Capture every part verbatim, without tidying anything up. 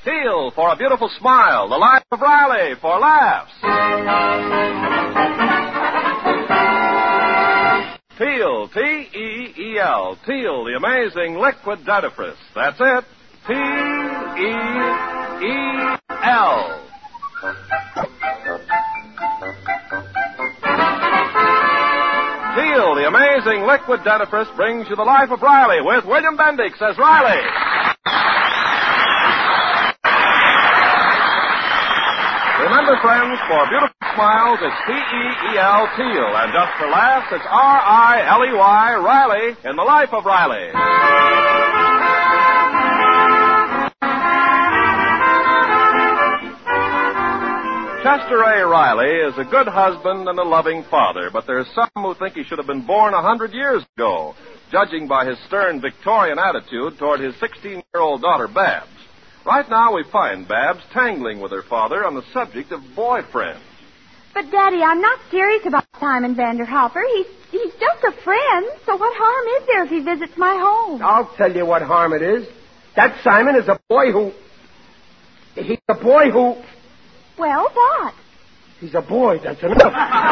Teal for a beautiful smile. The Life of Riley for laughs. Teal, T E E L. Teal, the amazing liquid dentifrice. That's it. T E E L. Teal, the amazing liquid dentifrice, brings you The Life of Riley with William Bendix as Riley. Remember, friends, for beautiful smiles, it's T E E L, Teal. And just for laughs, it's R I L E Y, Riley, in The Life of Riley. Chester A. Riley is a good husband and a loving father, but there's some who think he should have been born a hundred years ago, judging by his stern Victorian attitude toward his sixteen-year-old daughter, Babs. Right now, we find Babs tangling with her father on the subject of boyfriends. But, Daddy, I'm not serious about Simon Vanderhopper. He's, he's just a friend, so what harm is there if he visits my home? I'll tell you what harm it is. That Simon is a boy who... He's a boy who... Well, what? He's a boy, that's enough.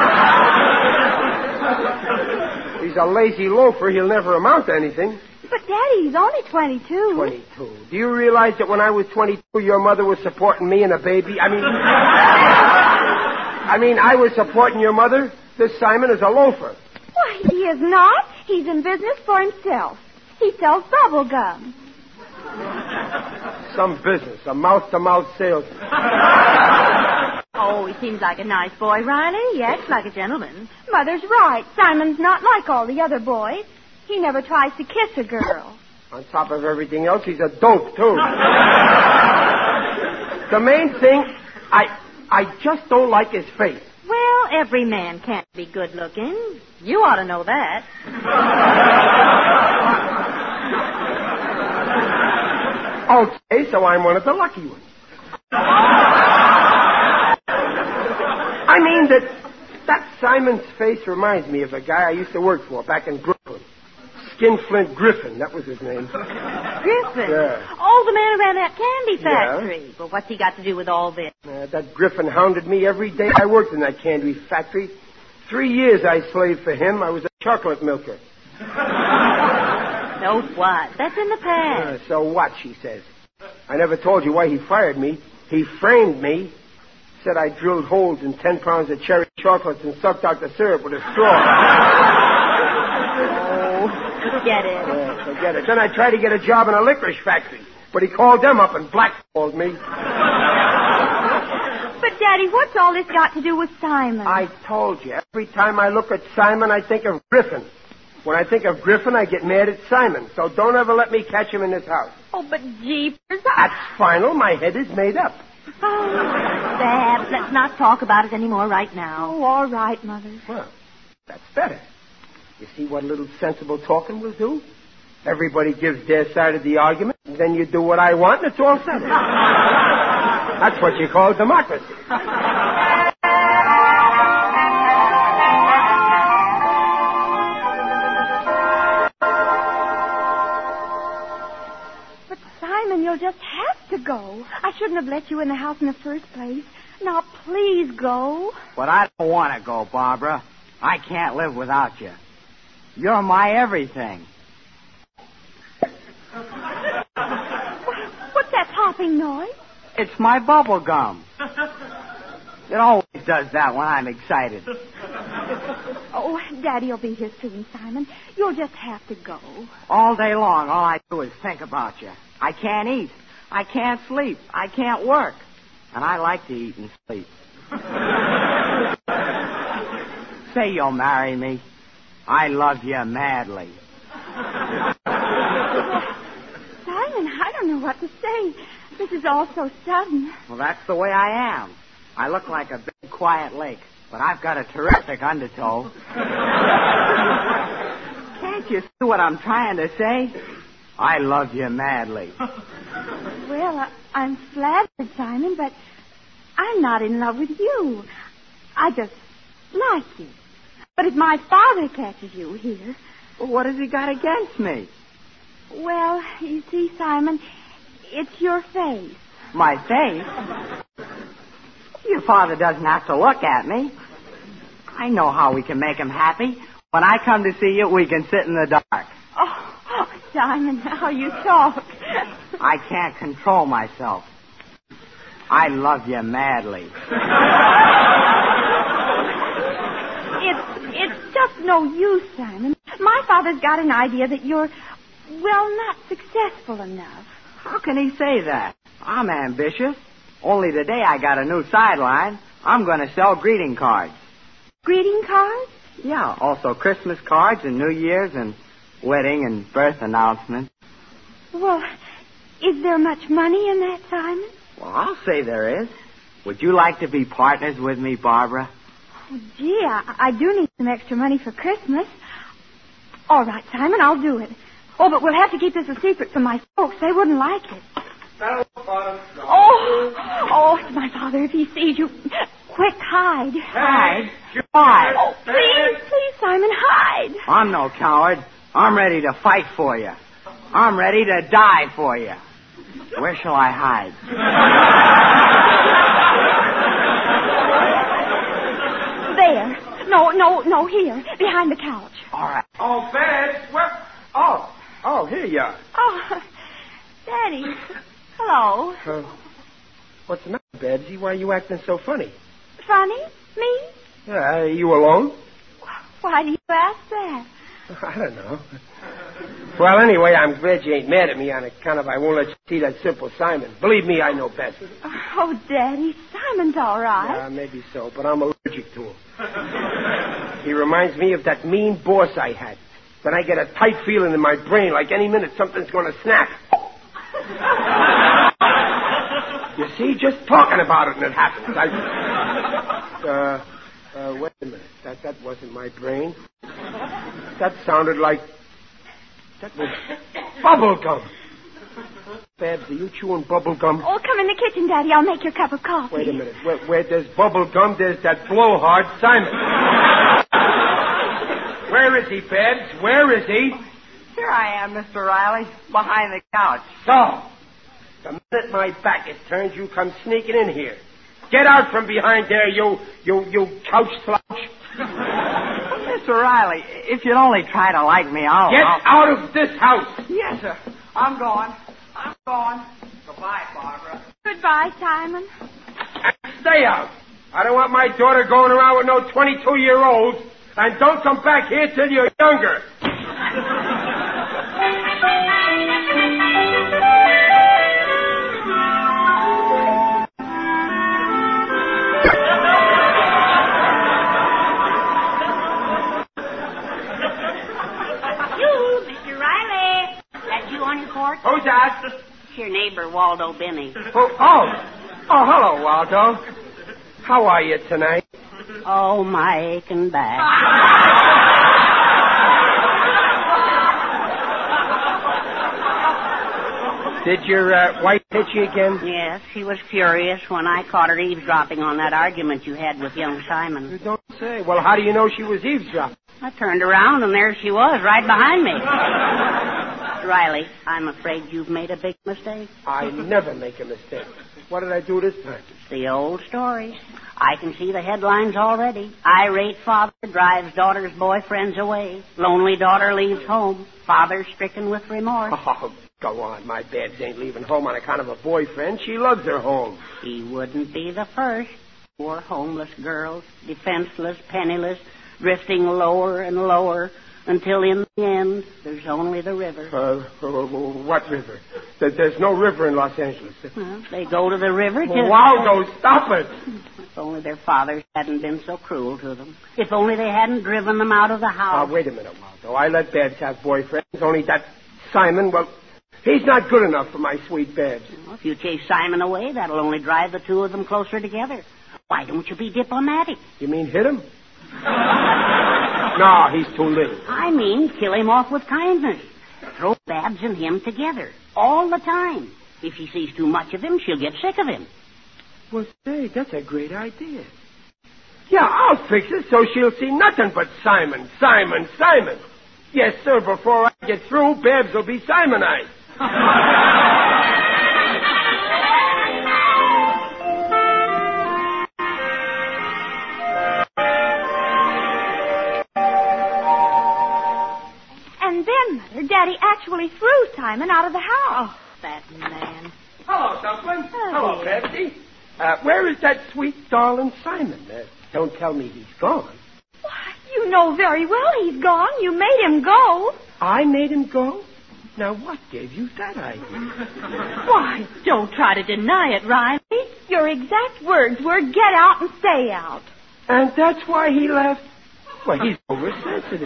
He's a lazy loafer. He'll never amount to anything. But, Daddy, he's only twenty-two. twenty-two. Do you realize that when I was twenty-two, your mother was supporting me and a baby? I mean... I mean, I was supporting your mother. This Simon is a loafer. Why, he is not. He's in business for himself. He sells bubble gum. Some business. A mouth-to-mouth salesman. Oh, he seems like a nice boy, Riley. He acts like a gentleman. Mother's right. Simon's not like all the other boys. He never tries to kiss a girl. On top of everything else, he's a dope, too. The main thing, I I just don't like his face. Well, every man can't be good looking. You ought to know that. Okay, so I'm one of the lucky ones. I mean that that Simon's face reminds me of a guy I used to work for back in Brooklyn. Skinflint Griffin, that was his name. Griffin? Yeah. Oh, the man who ran that candy factory. Yeah. But what's he got to do with all this? Uh, that Griffin hounded me every day I worked in that candy factory. Three years I slaved for him. I was a chocolate milker. So what? That's in the past. Uh, so what, she says. I never told you why he fired me. He framed me. Said I drilled holes in ten pounds of cherry chocolates and sucked out the syrup with a straw. Oh, forget it. Yeah, forget it. Then I tried to get a job in a licorice factory, but he called them up and blackballed me. But, Daddy, what's all this got to do with Simon? I told you. Every time I look at Simon, I think of Griffin. When I think of Griffin, I get mad at Simon. So don't ever let me catch him in this house. Oh, but jeepers. That's final. My head is made up. Oh, Babs, let's not talk about it anymore right now. Oh, all right, Mother. Well, that's better. You see what a little sensible talking will do? Everybody gives their side of the argument, and then you do what I want, and it's all settled. That's what you call democracy. But, Simon, you'll just have to go. I shouldn't have let you in the house in the first place. Now, please go. But I don't want to go, Barbara. I can't live without you. You're my everything. What's that popping noise? It's my bubble gum. It always does that when I'm excited. Oh, Daddy'll be here soon, Simon. You'll just have to go. All day long, all I do is think about you. I can't eat. I can't sleep. I can't work. And I like to eat and sleep. Say you'll marry me. I love you madly. Simon, I don't know what to say. This is all so sudden. Well, that's the way I am. I look like a big, quiet lake, but I've got a terrific undertow. Can't you see what I'm trying to say? I love you madly. Well, I, I'm flattered, Simon, but I'm not in love with you. I just like you. But if my father catches you here... Well, what has he got against me? Well, you see, Simon, it's your face. My face? Your father doesn't have to look at me. I know how we can make him happy. When I come to see you, we can sit in the dark. Oh, oh Simon, how you talk. I can't control myself. I love you madly. It's, it's just no use, Simon. My father's got an idea that you're, well, not successful enough. How can he say that? I'm ambitious. Only today I got a new sideline. I'm going to sell greeting cards. Greeting cards? Yeah, also Christmas cards and New Year's and wedding and birth announcements. Well, is there much money in that, Simon? Well, I'll say there is. Would you like to be partners with me, Barbara? Oh, gee, I, I do need some extra money for Christmas. All right, Simon, I'll do it. Oh, but we'll have to keep this a secret from my folks. They wouldn't like it. No, Father. No. Oh, oh, it's my father. If he sees you, quick, hide. Hide? Why? Oh, please, please, Simon, hide. I'm no coward. I'm ready to fight for you. I'm ready to die for you. Where shall I hide? There. No, no, no, here, behind the couch. All right. Oh, Babs, where? Oh, oh, here you are. Oh, Daddy. Hello. Uh, what's the matter, Babsy? Why are you acting so funny? Funny? Me? Yeah, are you alone? Why do you ask that? I don't know. Well, anyway, I'm glad you ain't mad at me on account of I won't let you see that simple Simon. Believe me, I know best. Oh, Daddy, Simon's all right. Yeah, maybe so, but I'm allergic to him. He reminds me of that mean boss I had. Then I get a tight feeling in my brain like any minute something's going to snap. You see, just talking about it and it happens. I... Uh, uh, wait a minute. That, that wasn't my brain. That sounded like... That was bubble gum. Babs, are you chewing bubble gum? Oh, come in the kitchen, Daddy. I'll make your cup of coffee. Wait a minute. Where, where there's bubble gum, there's that blowhard Simon. Where is he, Babs? Where is he? Here I am, Mister Riley, behind the couch. So, the minute my back is turned, you come sneaking in here. Get out from behind there, you, you, you couch slouch. Mister Riley, if you'd only try to like me, I'll... Get I'll... out of this house. Yes, sir. I'm going. I'm going. Goodbye, Barbara. Goodbye, Simon. And stay out. I don't want my daughter going around with no twenty-two-year-olds. And don't come back here till you're younger. Who's that? It's your neighbor, Waldo Benny. Oh, oh, oh, hello, Waldo. How are you tonight? Oh, my aching back. Did your uh, wife hit you again? Yes, she was furious when I caught her eavesdropping on that argument you had with young Simon. You don't say. Well, how do you know she was eavesdropping? I turned around, and there she was, right behind me. Riley, I'm afraid you've made a big mistake. I never make a mistake. What did I do this time? It's the old story. I can see the headlines already. Irate father drives daughter's boyfriends away. Lonely daughter leaves home. Father stricken with remorse. Oh, go on. My Babs ain't leaving home on account of a boyfriend. She loves her home. He wouldn't be the first. Poor homeless girls, defenseless, penniless, drifting lower and lower, until in the end, there's only the river. Uh, uh, what river? There's no river in Los Angeles. Well, they go to the river to... Waldo, stop it! If only their fathers hadn't been so cruel to them. If only they hadn't driven them out of the house. Now, wait a minute, Waldo. I let Babs have boyfriends. Only that Simon, well, he's not good enough for my sweet Babs. Well, if you chase Simon away, that'll only drive the two of them closer together. Why don't you be diplomatic? You mean hit him? No, he's too little. I mean, kill him off with kindness. Throw Babs and him together, all the time. If she sees too much of him, she'll get sick of him. Well, say, that's a great idea. Yeah, I'll fix it so she'll see nothing but Simon, Simon, Simon. Yes, sir, before I get through, Babs will be Simonized. Simon, out of the house. Oh, that man. Hello, Dumpling. Oh, Hello, dear. Patsy. Uh, where is that sweet, darling Simon? Uh, don't tell me he's gone. Why, you know very well he's gone. You made him go. I made him go? Now, what gave you that idea? Why, don't try to deny it, Riley. Your exact words were get out and stay out. And that's why he left? Well, he's oversensitive.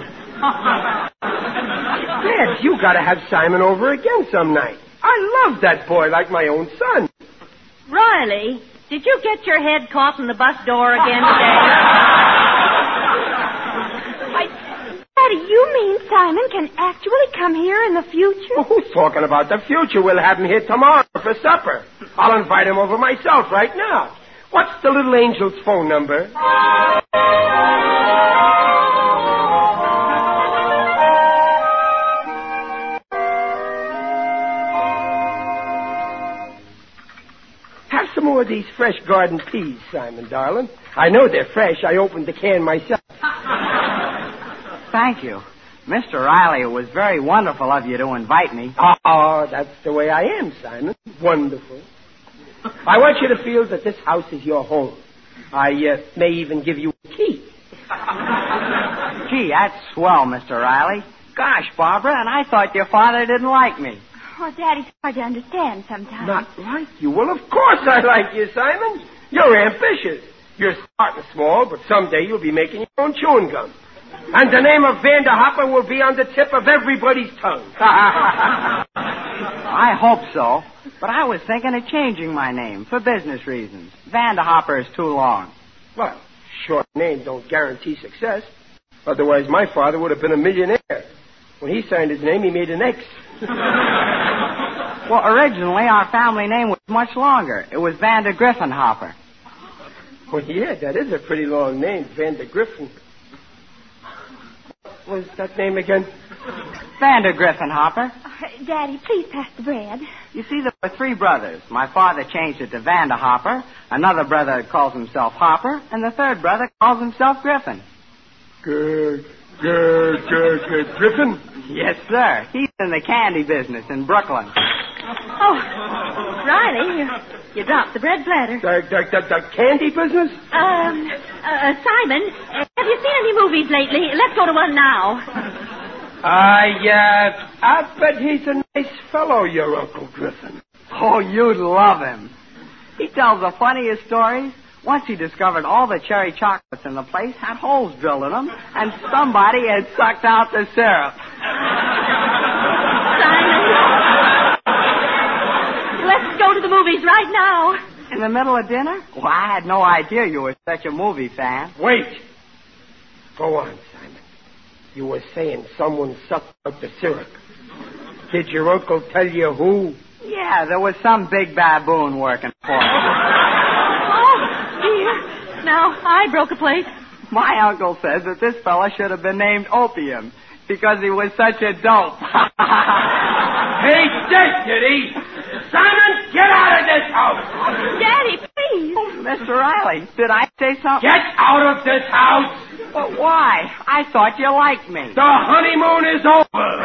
Dad, you gotta have Simon over again some night. I love that boy like my own son. Riley, did you get your head caught in the bus door again today? Daddy, you mean Simon can actually come here in the future? Well, who's talking about the future? We'll have him here tomorrow for supper. I'll invite him over myself right now. What's the little angel's phone number? Have some more of these fresh garden peas, Simon, darling. I know they're fresh. I opened the can myself. Thank you. Mister Riley, it was very wonderful of you to invite me. Oh, that's the way I am, Simon. Wonderful. I want you to feel that this house is your home. I uh, may even give you a key. Gee, that's swell, Mister Riley. Gosh, Barbara, and I thought your father didn't like me. Oh, Daddy's hard to understand sometimes. Not like you? Well, of course I like you, Simon. You're ambitious. You're starting small, but someday you'll be making your own chewing gum. And the name of Vanderhopper will be on the tip of everybody's tongue. I hope so. But I was thinking of changing my name for business reasons. Vanderhopper is too long. Well, short name don't guarantee success. Otherwise, my father would have been a millionaire. When he signed his name, he made an X. Well, originally, our family name was much longer. It was Vander Griffin Hopper. Well, yeah, that is a pretty long name, Vander Griffin. What was that name again? Vander Griffin Hopper. Uh, Daddy, please pass the bread. You see, there were three brothers. My father changed it to Vander Hopper. Another brother calls himself Hopper. And the third brother calls himself Griffin. Good, good, good, good. Griffin? Yes, sir. He's in the candy business in Brooklyn. Oh, Riley, you, you dropped the bread platter. The, the, the, the candy business? Um, uh, Simon, uh, have you seen any movies lately? Let's go to one now. I, uh, I bet he's a nice fellow, your Uncle Griffin. Oh, you'd love him. He tells the funniest stories. Once he discovered all the cherry chocolates in the place had holes drilled in them, and somebody had sucked out the syrup. Simon, let's go to the movies right now. In the middle of dinner? Well, I had no idea you were such a movie fan. Wait. Go on, Simon. You were saying someone sucked out the syrup. Did your uncle tell you who? Yeah, there was some big baboon working for him. Oh, dear. Now, I broke a plate. My uncle says that this fella should have been named Opium because he was such a dope. Hey, dead, did he? Simon, get out of this house! Daddy, please. Oh, Mister Riley, did I say something? Get out of this house! But why? I thought you liked me. The honeymoon is over!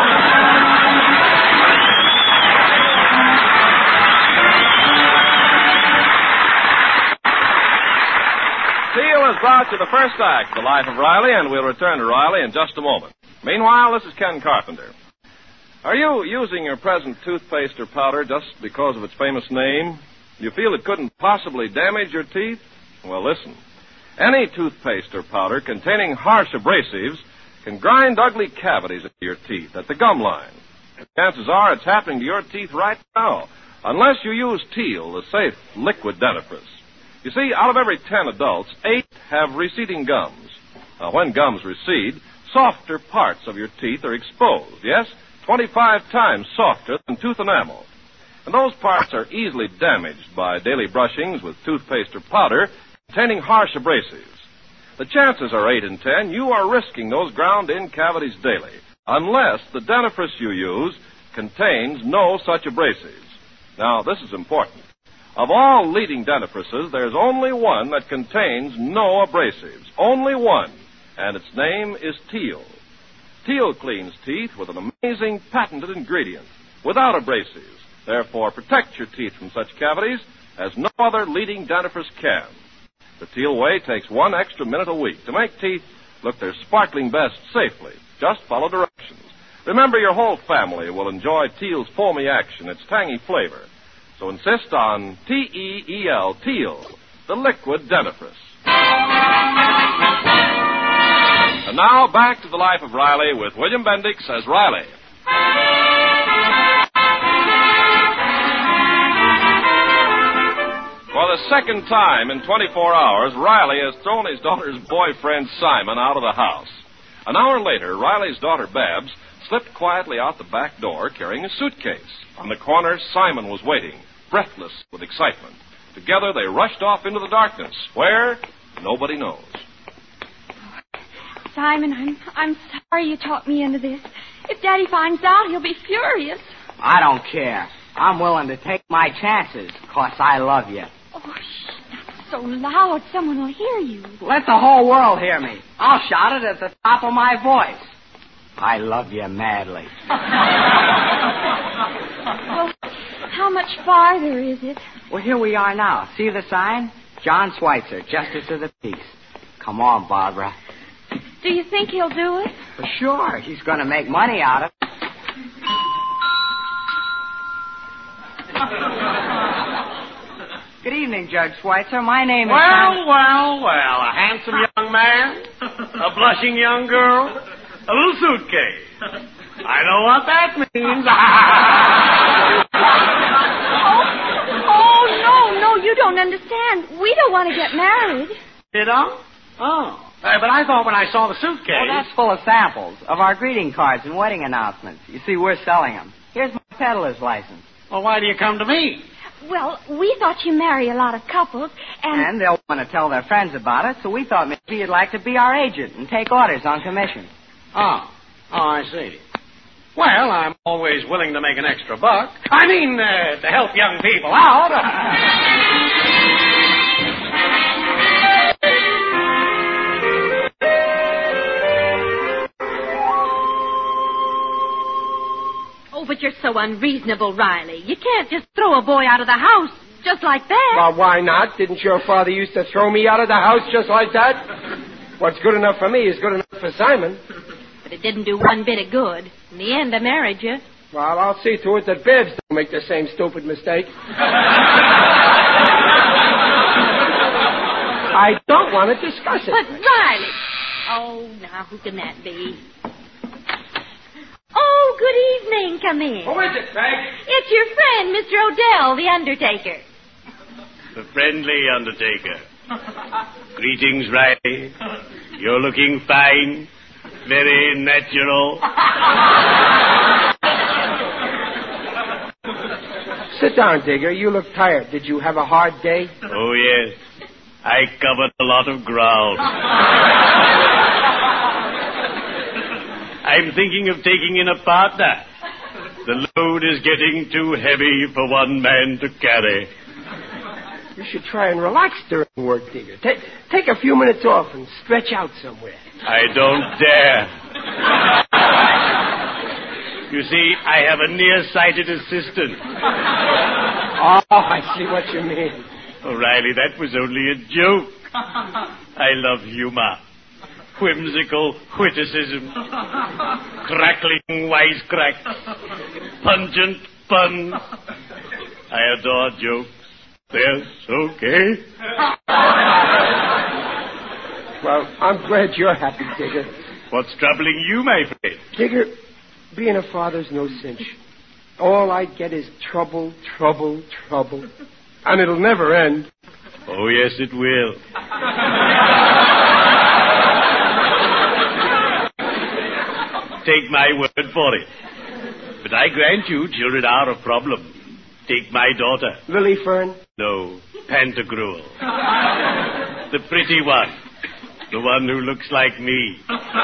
Seal has brought you the first act of The Life of Riley, and we'll return to Riley in just a moment. Meanwhile, this is Ken Carpenter. Are you using your present toothpaste or powder just because of its famous name? You feel it couldn't possibly damage your teeth? Well, listen. Any toothpaste or powder containing harsh abrasives can grind ugly cavities into your teeth at the gum line. And chances are it's happening to your teeth right now, unless you use Teal, the safe liquid dentifrice. You see, out of every ten adults, eight have receding gums. Now, when gums recede, softer parts of your teeth are exposed, yes? twenty-five times softer than tooth enamel. And those parts are easily damaged by daily brushings with toothpaste or powder containing harsh abrasives. The chances are eight in ten you are risking those ground-in cavities daily, unless the dentifrice you use contains no such abrasives. Now, this is important. Of all leading dentifrices, there's only one that contains no abrasives. Only one. And its name is Teal. Teal cleans teeth with an amazing patented ingredient without abrasives. Therefore, protect your teeth from such cavities as no other leading dentifrice can. The Teal way takes one extra minute a week to make teeth look their sparkling best safely. Just follow directions. Remember, your whole family will enjoy Teal's foamy action, its tangy flavor. So insist on T E E L, Teal, the liquid dentifrice. And now back to the life of Riley with William Bendix as Riley. For the second time in twenty-four hours, Riley has thrown his daughter's boyfriend, Simon, out of the house. An hour later, Riley's daughter, Babs, slipped quietly out the back door carrying a suitcase. On the corner, Simon was waiting, breathless with excitement. Together, they rushed off into the darkness. Where? Nobody knows. Simon, I'm I'm sorry you talked me into this. If Daddy finds out, he'll be furious. I don't care. I'm willing to take my chances, 'cause I love you. Oh, shh, not so loud. Someone will hear you. Let the whole world hear me. I'll shout it at the top of my voice. I love you madly. Well, how much farther is it? Well, here we are now. See the sign? John Schweitzer, Justice of the Peace. Come on, Barbara. Do you think he'll do it? For sure. He's going to make money out of it. Good evening, Judge Schweitzer. My name is... Well, well, well. A handsome young man, a blushing young girl, a little suitcase. I know what that means. oh, oh, no, no, you don't understand. We don't want to get married. You don't? Oh. Uh, but I thought when I saw the suitcase... Well, that's full of samples of our greeting cards and wedding announcements. You see, we're selling them. Here's my peddler's license. Well, why do you come to me? Well, we thought you marry a lot of couples, and... And they'll want to tell their friends about it, so we thought maybe you'd like to be our agent and take orders on commission. Oh. Oh, I see. Well, I'm always willing to make an extra buck. I mean, uh, to help young people out. Oh, but you're so unreasonable, Riley. You can't just throw a boy out of the house just like that. Well, why not? Didn't your father used to throw me out of the house just like that? What's good enough for me is good enough for Simon. But it didn't do one bit of good. In the end, I married you. Well, I'll see to it that Bibbs don't make the same stupid mistake. I don't want to discuss it. But, Riley... Oh, now, who can that be? Oh, good evening. Come in. Who is it, Peg? It's your friend, Mister Odell, the undertaker. The friendly undertaker. Greetings, Riley. You're looking fine. Very natural. Sit down, Digger. You look tired. Did you have a hard day? Oh, yes. I covered a lot of ground. I'm thinking of taking in a partner. The load is getting too heavy for one man to carry. You should try and relax during work, Digger. Take, take a few minutes off and stretch out somewhere. I don't dare. You see, I have a nearsighted assistant. Oh, I see what you mean. Oh, Riley, that was only a joke. I love humor. Whimsical witticism. Crackling wisecracks. Pungent puns. I adore jokes. They're so gay. Well, I'm glad you're happy, Digger. What's troubling you, my friend? Digger, being a father's no cinch. All I get is trouble, trouble, trouble. And it'll never end. Oh, yes, it will. Take my word for it. But I grant you, children are a problem. Take my daughter. Lily Fern? No, Pantagruel. The pretty one. The one who looks like me.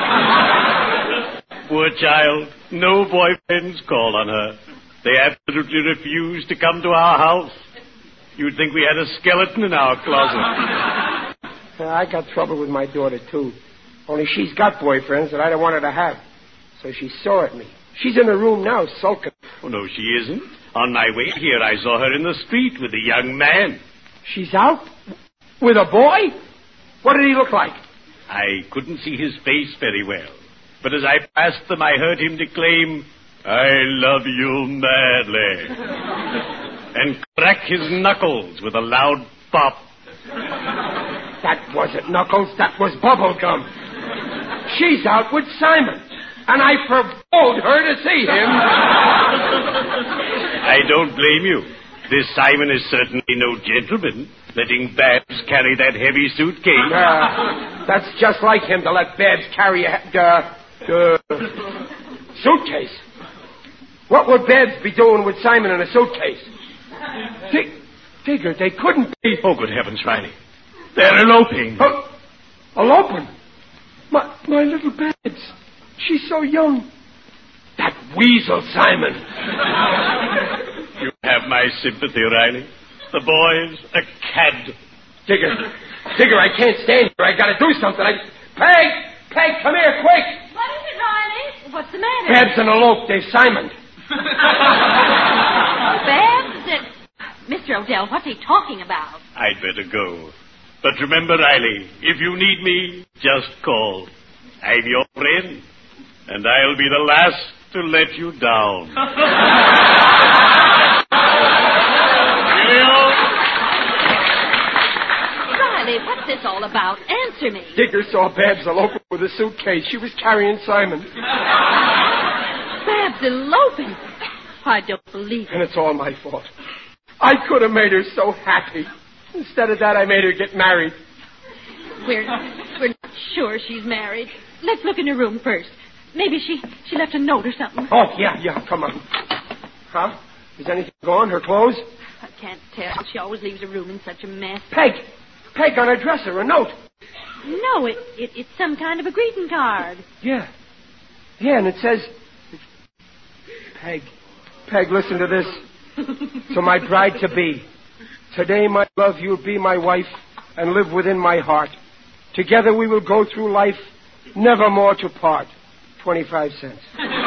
Poor child. No boyfriends call on her. They absolutely refuse to come to our house. You'd think we had a skeleton in our closet. Uh, I got trouble with my daughter, too. Only she's got boyfriends that I don't want her to have. So she saw at me. She's in her room now, sulking. Oh, no, she isn't. On my way here, I saw her in the street with a young man. She's out? With a boy? What did he look like? I couldn't see his face very well. But as I passed them, I heard him declaim, "I love you madly," and crack his knuckles with a loud pop. That wasn't knuckles, that was bubble gum. She's out with Simon, and I forbade her to see him. I don't blame you. This Simon is certainly no gentleman, letting Babs carry that heavy suitcase. Uh, that's just like him to let Babs carry a uh, uh, suitcase. What would Babs be doing with Simon in a suitcase? Dig- Digger, they couldn't be. Oh, good heavens, Riley. They're eloping. Oh, eloping? My, my little Babs. She's so young. That weasel, Simon. You have my sympathy, Riley. The boy's a cad. Digger, Digger, I can't stand here. I gotta do something. I... Peg! Peg, come here, quick! What is it, Riley? What's the matter? Babs and elope. They've Simon. Babs? It... Mister Odell, what's he talking about? I'd better go. But remember, Riley, if you need me, just call. I'm your friend, and I'll be the last to let you down. Riley, what's this all about? Answer me. Digger saw Babs eloping with a suitcase. She was carrying Simon. Babs eloping? I don't believe it. And it's all my fault. I could have made her so happy. Instead of that, I made her get married. We're, we're not sure she's married. Let's look in her room first. Maybe she, she left a note or something. Oh, yeah, yeah, come on. Huh? Is anything gone? Her clothes? I can't tell. She always leaves her room in such a mess. Peg! Peg on her dresser, a note. No, it, it it's some kind of a greeting card. Yeah. Yeah, and it says... Peg. Peg, listen to this. To my bride-to-be. Today, my love, you'll be my wife and live within my heart. Together we will go through life, never more to part. Twenty-five cents.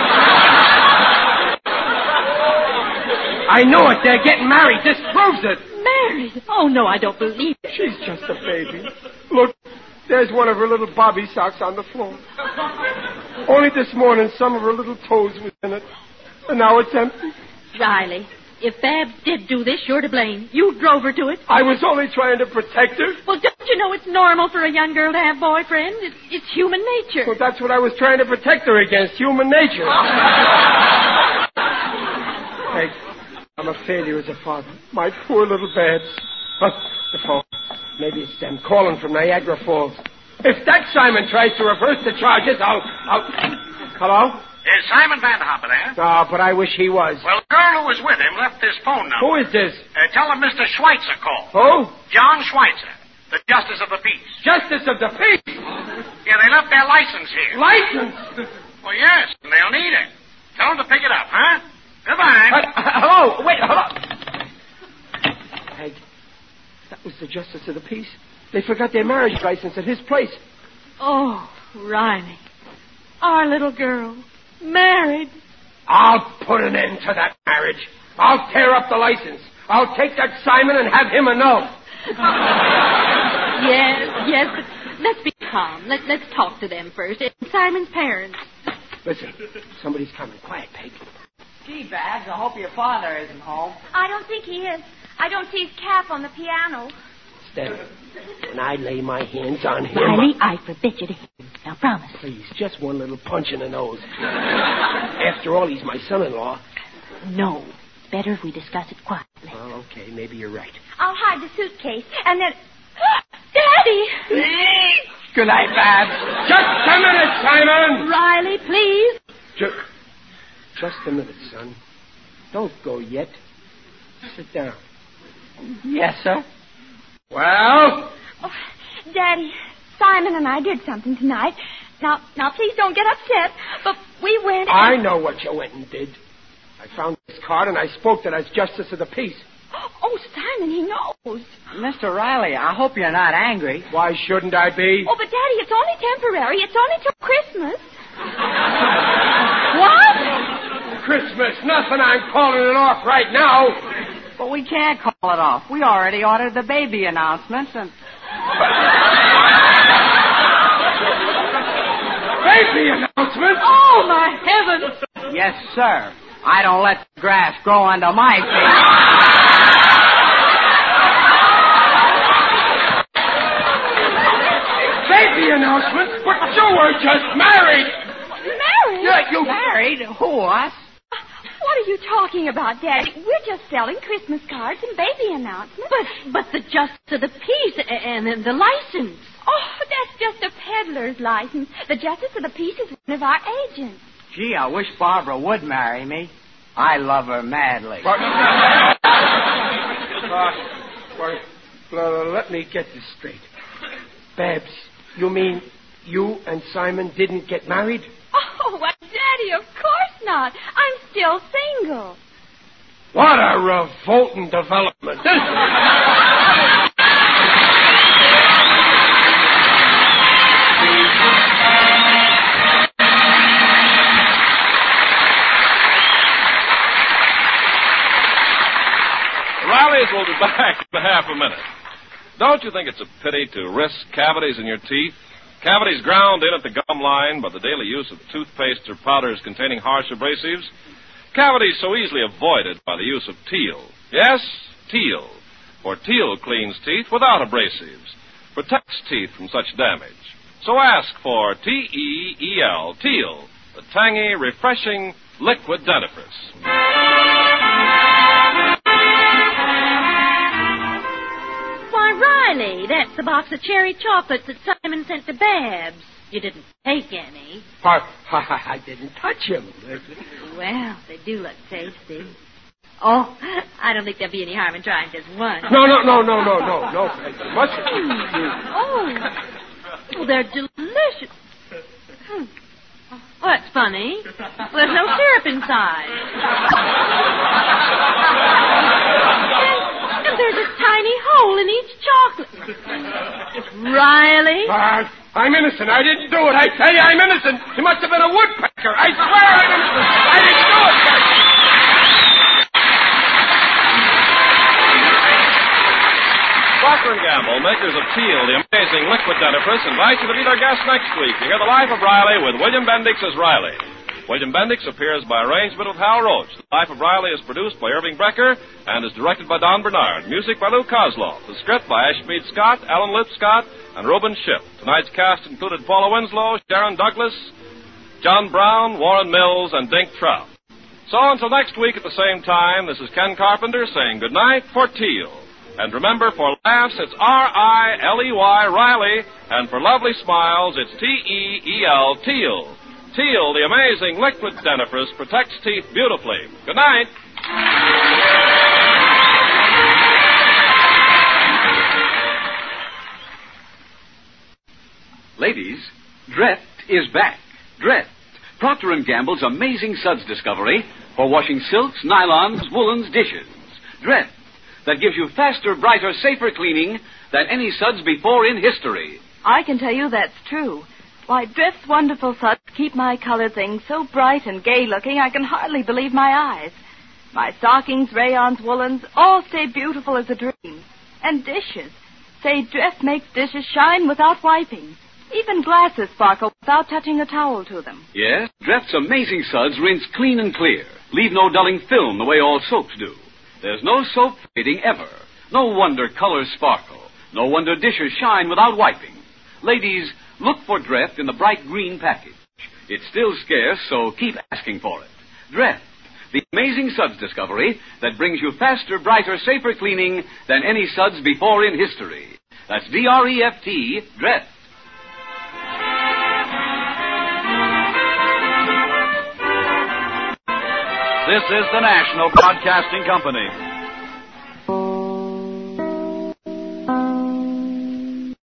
I know it. They're getting married. This proves it. Married? Oh, no, I don't believe it. She's just a baby. Look, there's one of her little bobby socks on the floor. Only this morning, some of her little toes was in it. And now it's empty. Riley, if Babs did do this, you're to blame. You drove her to it. I was only trying to protect her. Well, don't you know it's normal for a young girl to have boyfriends? It's, it's human nature. Well, that's what I was trying to protect her against, human nature. Hey, I'm a failure as a father. My poor little Babs. Oh, the phone. Maybe it's them calling from Niagara Falls. If that Simon tries to reverse the charges, I'll... I'll... Hello? Is Simon Vanderhopper there? Oh, but I wish he was. Well, the girl who was with him left this phone number. Who is this? Uh, tell him Mister Schweitzer called. Who? John Schweitzer, the Justice of the Peace. Justice of the Peace? Yeah, they left their license here. License? Well, yes, and they'll need it. Tell them to pick it up, huh? Goodbye. Uh, uh, hello, wait, hello. Peg, that was the Justice of the Peace. They forgot their marriage license at his place. Oh, Riley. Our little girl. Married. I'll put an end to that marriage. I'll tear up the license. I'll take that Simon and have him annul. Yes, yes, but let's be calm. Let, let's talk to them first. It's Simon's parents. Listen, somebody's coming. Quiet, Peg. Gee, Babs, I hope your father isn't home. I don't think he is. I don't see his cap on the piano. Steady. When I lay my hands on him... Riley, I forbid you to hit him. Now, promise. Please, just one little punch in the nose. After all, he's my son-in-law. No. Better if we discuss it quietly. Well, okay, maybe you're right. I'll hide the suitcase, and then... Daddy! Good night, Babs. Just a minute, Simon! Riley, please. Just, just a minute, son. Don't go yet. Sit down. Yes, sir. Well? Oh, Daddy, Simon and I did something tonight. Now, now, please don't get upset, but we went... I know what you went and did. I found this card, and I spoke to that Justice of the Peace. Oh, Simon, he knows. Mister Riley, I hope you're not angry. Why shouldn't I be? Oh, but, Daddy, it's only temporary. It's only till Christmas. Christmas. Nothing. I'm calling it off right now. But we can't call it off. We already ordered the baby announcements and... Baby announcements? Oh, my heavens. Yes, sir. I don't let the grass grow under my feet. Baby announcements? But you were just married. Married? Yeah, you... Married? Who, us? What are you talking about, Daddy? We're just selling Christmas cards and baby announcements. But but the justice of the peace and, and the license. Oh, that's just a peddler's license. The justice of the peace is one of our agents. Gee, I wish Barbara would marry me. I love her madly. But... uh, well, uh, let me get this straight. Babs, you mean you and Simon didn't get married? Oh, well, Daddy, of course not. I'm still single. What a revolting development. Riley's will be back in half a minute. Don't you think it's a pity to risk cavities in your teeth? Cavities ground in at the gum line by the daily use of toothpaste or powders containing harsh abrasives? Cavities so easily avoided by the use of Teal. Yes, Teal. For Teal cleans teeth without abrasives, protects teeth from such damage. So ask for T E E L, Teal, the tangy, refreshing liquid dentifrice. Riley, that's the box of cherry chocolates that Simon sent to Babs. You didn't take any. I, I didn't touch him. Well, they do look tasty. Oh, I don't think there'll be any harm in trying just one. No, no, no, no, no, no, no. You mustn't. Oh, well, they're delicious. Hmm. Oh, that's funny. Well, there's no syrup inside. And, and there's a tiny hole in each chocolate. Riley? Uh, I'm innocent. I didn't do it. I tell you, I'm innocent. He must have been a woodpecker. I swear I'm innocent. I didn't do it. Procter and Gamble, makers of Teal, the amazing liquid dentifrice, invite you to be their guest next week to hear The Life of Riley with William Bendix as Riley. William Bendix appears by arrangement with Hal Roach. The Life of Riley is produced by Irving Brecker and is directed by Don Bernard. Music by Lou Kozloff. The script by Ashmead Scott, Alan Lipscott, and Reuben Shipp. Tonight's cast included Paula Winslow, Sharon Douglas, John Brown, Warren Mills, and Dink Trout. So until next week at the same time, this is Ken Carpenter saying goodnight for Teal. And remember, for laughs, it's R I L E Y, Riley. And for lovely smiles, it's T E E L, Teal. Teal, the amazing liquid dentifrice, protects teeth beautifully. Good night. Ladies, Dreft is back. Dreft, Procter and Gamble's amazing suds discovery for washing silks, nylons, woolens, dishes. Dreft, that gives you faster, brighter, safer cleaning than any suds before in history. I can tell you that's true. Why, Drift's wonderful suds keep my colored things so bright and gay-looking I can hardly believe my eyes. My stockings, rayons, woolens, all stay beautiful as a dream. And dishes. Say, Drift makes dishes shine without wiping. Even glasses sparkle without touching a towel to them. Yes, Drift's amazing suds rinse clean and clear. Leave no dulling film the way all soaps do. There's no soap fading ever. No wonder colors sparkle. No wonder dishes shine without wiping. Ladies, look for Dreft in the bright green package. It's still scarce, so keep asking for it. Dreft, the amazing suds discovery that brings you faster, brighter, safer cleaning than any suds before in history. That's D R E F T, Dreft. This is the National Broadcasting Company.